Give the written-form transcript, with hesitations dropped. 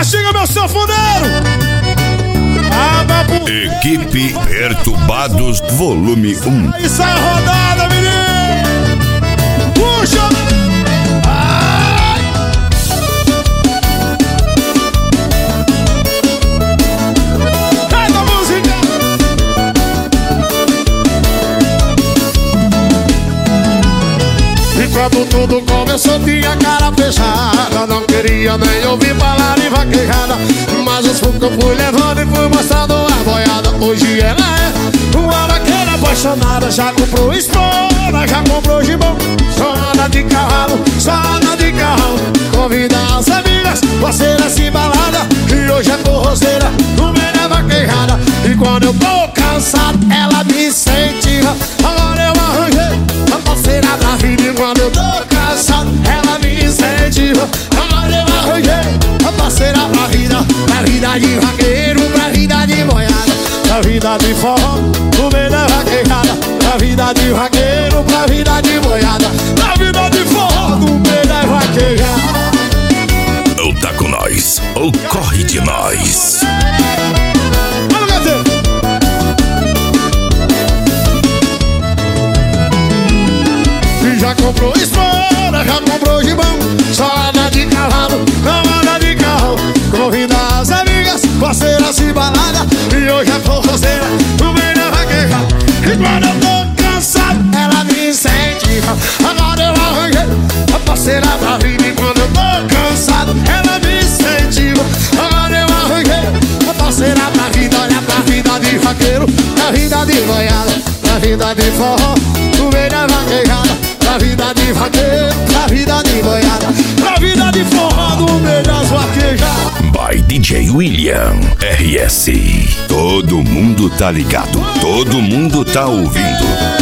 Castiga meu sanfoneiro. Equipe Perturbados, volume 1. Aí sai a rodada, menino. Puxa. Cai da música. E quando tudo começou tinha cara fechada, não queria nem ouvir falar em vaquejada. Mas os focos eu fui levando e fui mostrando a boiada. Hoje ela é uma vaqueira apaixonada. Já comprou espora, já comprou gibão. Só anda de cavalo, só anda de carrão. Convida as amigas, parceiras e balada. E hoje é forrozeira, no meio da vaquejada. E quando eu tô cansado, ela me incentiva. Agora eu arranjei a parceira da vida. E quando eu tô cansado, ela me incentiva. Agora eu arranjei a parceira pra vida de vaqueiro, pra vida de boiada, pra vida de forró, no meio da vaquejada, pra vida de vaqueiro, pra vida de boiada, pra vida de forró, no meio da vaquejada. Ou tá com nós, ou corre de nós. Já comprou espora, já comprou gibão. Só anda de cavalo, não anda de carro. Convida as amigas, parceiras e balada. E hoje é forrozeira, no meio da vaqueja. E quando eu tô cansado, ela me incentiva. Agora eu arranjei a parceira pra vida. E quando eu tô cansado, ela me incentiva. Agora eu arranjei a parceira pra vida. Olha pra vida de vaqueiro, pra vida de boiada, pra vida de forró, no meio da vaquejada. Pra vida de vaqueiro, pra vida de boiada, pra vida de forró no meio das vaquejadas. By DJ William RS. Todo mundo tá ligado, todo mundo tá ouvindo.